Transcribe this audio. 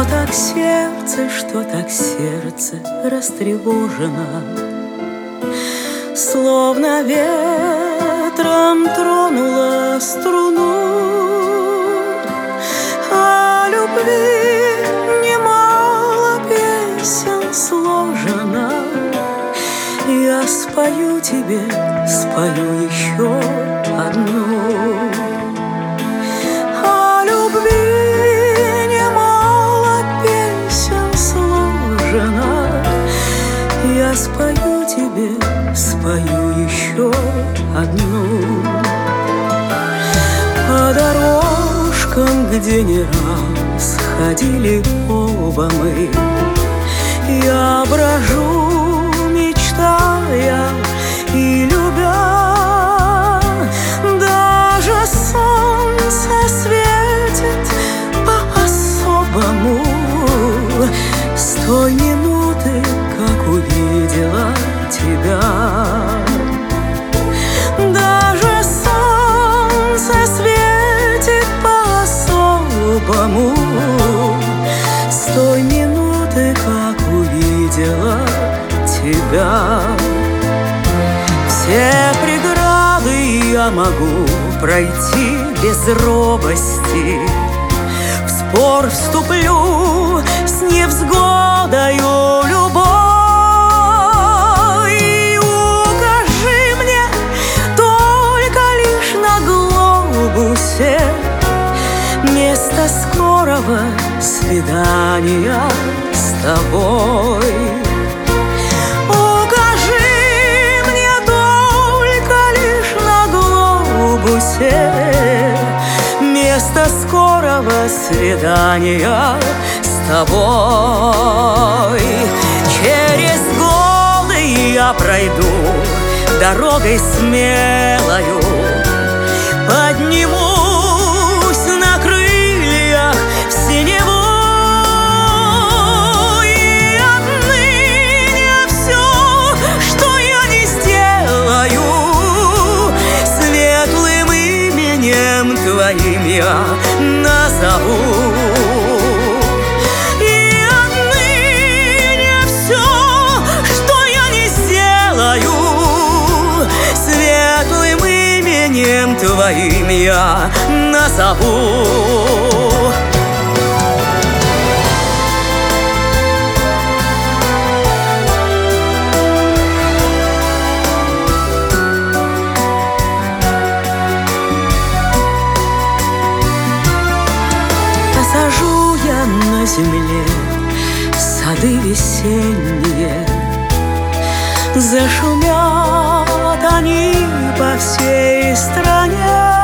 что так сердце растревожено, словно ветром тронула струну. О любви немало песен сложено, я спою тебе, спою еще одну. О любви немало песен сложено, я спою тебе, спою еще одну. По дорожкам, где не раз ходили оба мы, я брожу, мечтая и любя. Даже солнце светит по-особому с той минуты, как увидела тебя. Даже солнце светит по-особому с той минуты, как увидела тебя. Все преграды я могу пройти без робости, в спор вступлю с невзгодою любой. Укажи мне только лишь на глобусе место скорого свидания с тобой. Укажи мне только лишь на глобусе место скорого свидания с тобой. Через годы я пройду дорогой смелою, поднимусь на крыльях в синеву. И отныне все, что я не сделаю, светлым именем твоим я назову. И отныне все, что я не сделаю, светлым именем твоим я назову. Посажу я на земле сады весенние, зашумят они по всей стране.